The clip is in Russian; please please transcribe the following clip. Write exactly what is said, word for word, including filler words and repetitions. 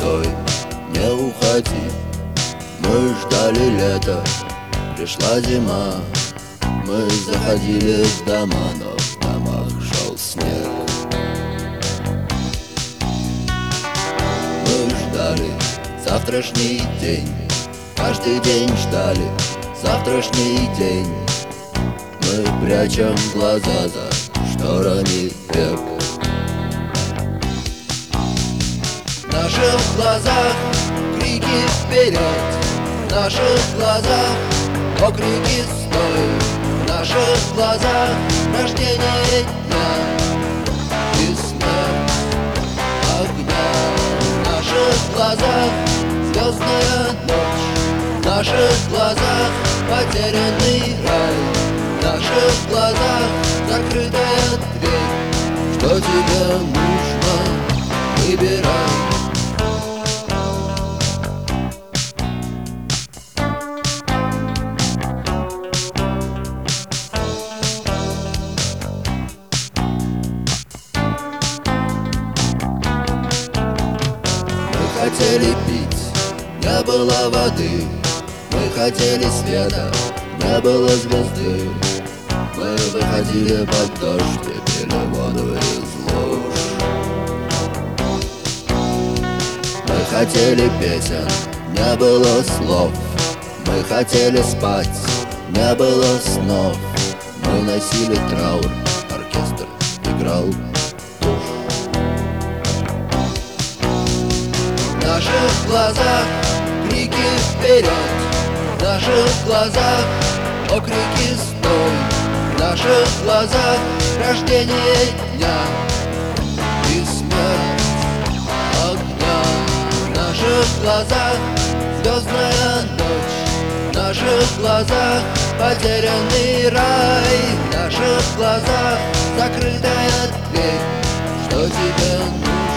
стой, не уходи. Мы ждали лета, пришла зима. Мы заходили в дома, но в домах шел снег. Мы ждали завтрашний день, каждый день ждали завтрашний день. Мы прячем глаза за шторами век. В наших глазах крики вперед, в наших глазах окрики стой. В наших глазах рождение дня и смерть огня. В наших глазах звездная ночь, в наших глазах потерянный рай, в наших глазах закрытая дверь. Что тебе нужно, выбирай. Мы хотели пить, не было воды. Мы хотели света, не было звезды. Мы выходили под дождь и пили воду из луж. Мы хотели песен, не было слов. Мы хотели спать, не было снов. Мы носили траур, оркестр играл. В наших глазах крики вперед, в наших глазах окрики стой. В наших глазах рождение дня и смерть огня. В наших глазах звездная ночь, в наших глазах потерянный рай, в наших глазах закрытая дверь. Что тебе нужно?